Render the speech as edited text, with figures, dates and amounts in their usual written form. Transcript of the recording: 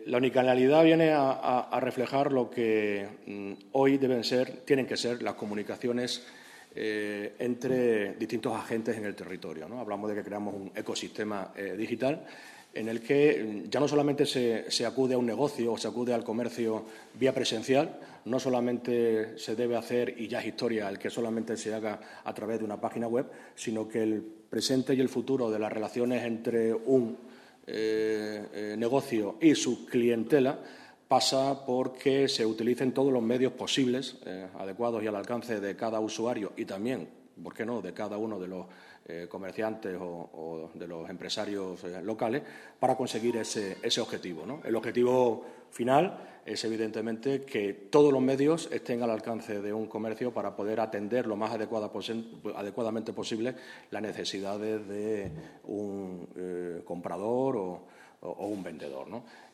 La unicanalidad viene a reflejar lo que hoy tienen que ser las comunicaciones entre distintos agentes en el territorio, ¿no? Hablamos de que creamos un ecosistema digital en el que ya no solamente se acude a un negocio o se acude al comercio vía presencial, no solamente se debe hacer, y ya es historia, el que solamente se haga a través de una página web, sino que el presente y el futuro de las relaciones entre un negocio y su clientela pasa porque se utilicen todos los medios posibles, adecuados y al alcance de cada usuario y también, ¿por qué no?, de cada uno de los comerciantes o de los empresarios locales para conseguir ese objetivo, ¿no? El objetivo final es, evidentemente, que todos los medios estén al alcance de un comercio para poder atender lo más adecuadamente posible las necesidades de un comprador o un vendedor, ¿no?